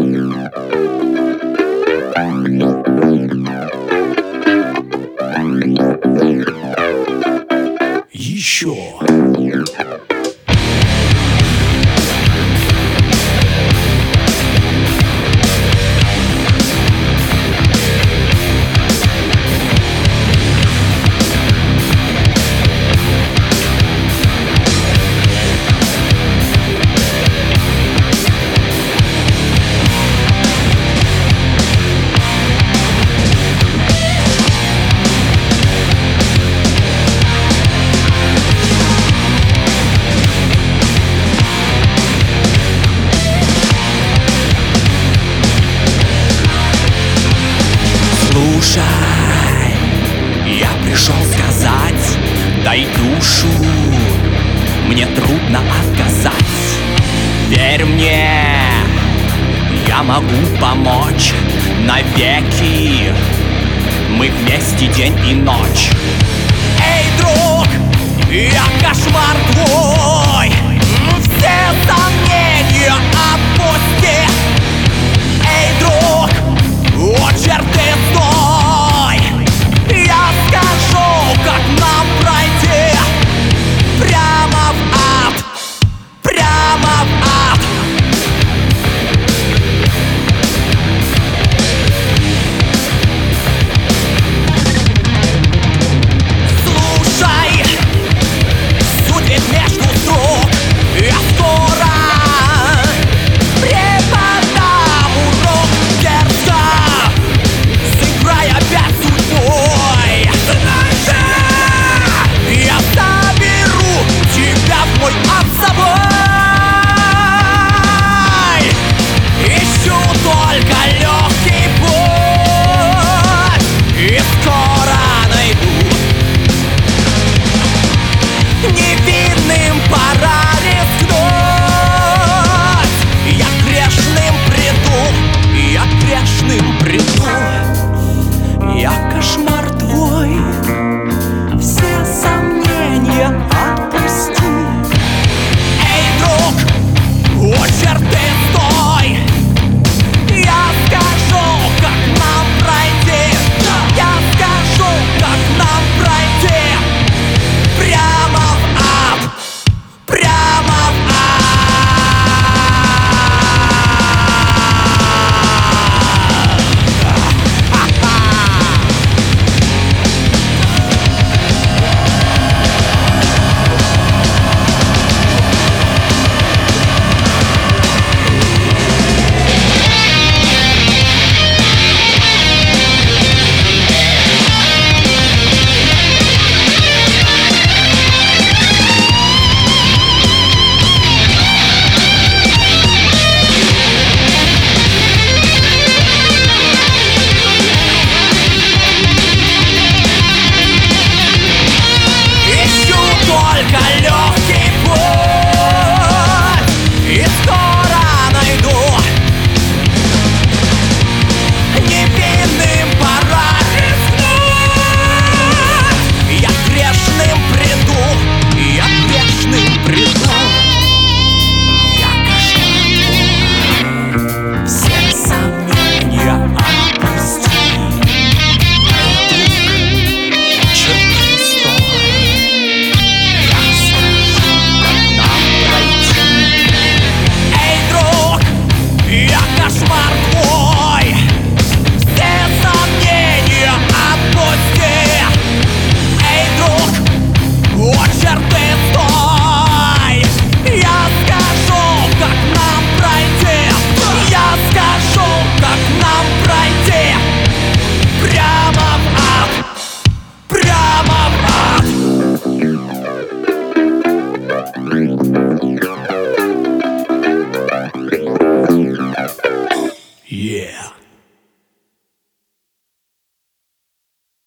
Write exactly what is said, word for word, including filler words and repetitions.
Еще. Слушай, я пришел сказать, дай душу, мне трудно отказать. Верь мне, я могу помочь навеки. Мы вместе день и ночь. Эй, друг, я кошмар твой. Все сомнения отпусти. Эй, друг, о, черты, стой! Я скажу, как нам пройти прямо в ад, прямо в ад. Слушай, суть ведь между строк. Я скоро преподам урок сердца. Сыграй опять судьбой. Я заберу тебя в мой ад с собой. Ищу только легкий путь и скоро найду. Невинным пора рискнуть. Я грешным приду, я грешным приду. Я кошмар твой, все сомнения отпусти. Эй, друг, о, черты, стой! Я скажу, как нам пройти. Я скажу, как нам пройти прямо в ад, прямо в ад. Ищу только легкий путь и скоро найду. Невинным пора рискнуть. Я грешным приду, я грешным приду. Я кошмар твой, все сомнения отпусти. Черты, стой! Я скажу, как нам пройти. Эй, друг, я кошмар твой. Все сомнения отпусти. Эй, друг, о, черты, стой! Я скажу, как нам пройти. Я скажу, как нам пройти прямо в ад, прямо в ад.